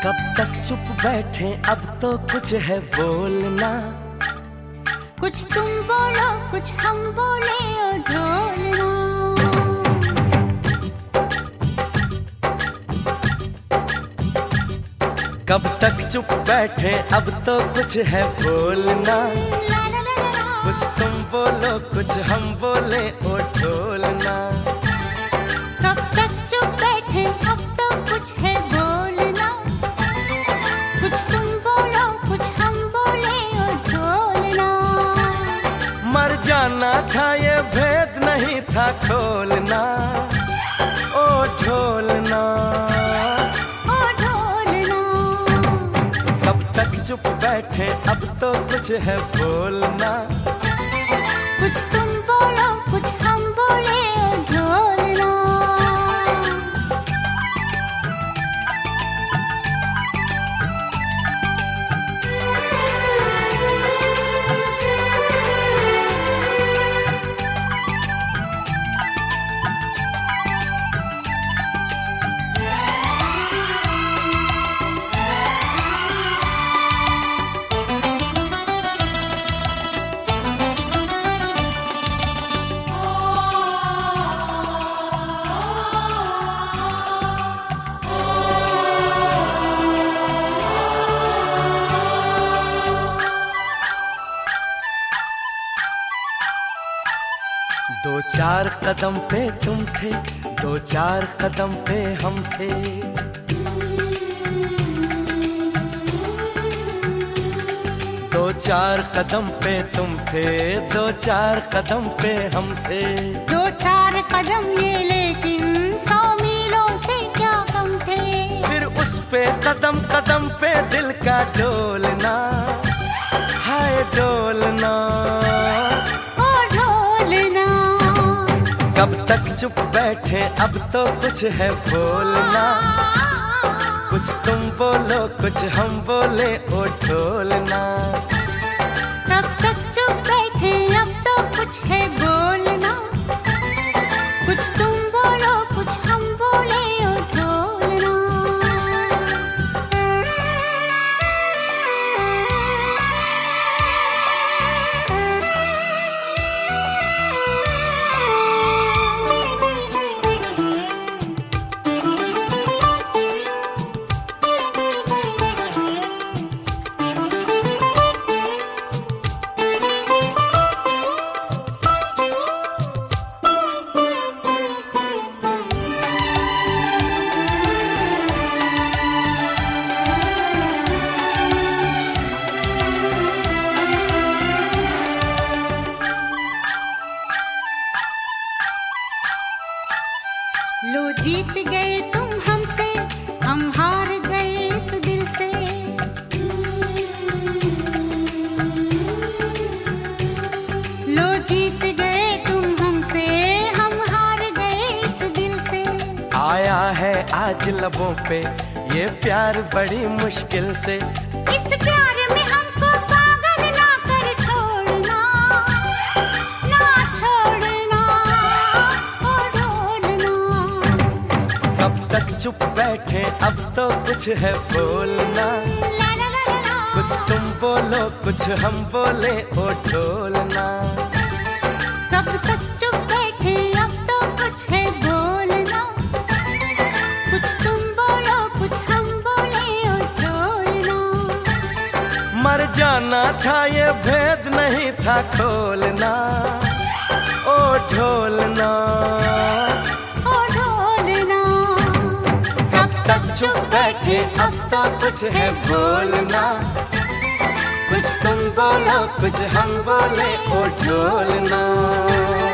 कब तक चुप बैठे, अब तो कुछ है बोलना। कुछ तुम बोलो कुछ हम बोले और ढोलना। कब तक चुप बैठे, अब तो कुछ है बोलना। कुछ तुम बोलो कुछ हम बोले और ढोलना। कब तक चुप बैठे, अब तो कुछ है बोलना। कुछ तुम बोलो कुछ हम बोले और ढोलना। मर जाना था ये भेद नहीं था खोलना। ओ ढोलना ओ ढोलना। कब तक चुप बैठे, अब तो कुछ है बोलना। कुछ तुम बोलो कुछ हम बोले और ढोलना। दो चार कदम पे तुम थे, दो चार कदम पे हम थे। दो चार कदम पे तुम थे, दो चार कदम पे हम थे। दो चार कदम ये लेकिन 100 मीलों से क्या कम थे। फिर उस पे कदम कदम पे दिल का डोलना, हाय डोलना। कब तक चुप बैठे, अब तो कुछ है बोलना। कुछ तुम बोलो कुछ हम बोले ओ ढोलना। कब तक चुप बैठे, अब तो कुछ है बोलना। कुछ तुम बोलो कुछ हम बोले ओ ढोलना। लो जीत गए तुम हमसे, हम हार गए इस दिल से। लो जीत गए तुम हमसे, हम हार गए इस दिल से। आया है आज लबों पे ये प्यार बड़ी मुश्किल से। इस प्यार में हमको पागल ना कर छोड़ना, ना छोड़ना ओ ढोलना। कब तक चुप बैठे, अब तो कुछ है बोलना। कुछ तुम बोलो कुछ हम बोले ओ ढोलना। कब तक चुप बैठे, अब तो कुछ है बोलना। कुछ तुम बोलो कुछ हम बोले और ढोलना। मर जाना था ये भेद नहीं था खोलना। ओ ढोलना ओ ढोलना। कब तक चुप बैठे, अब तो कुछ है बोलना। कुछ तुम बोलो कुछ हम बोले ओ ढोलना।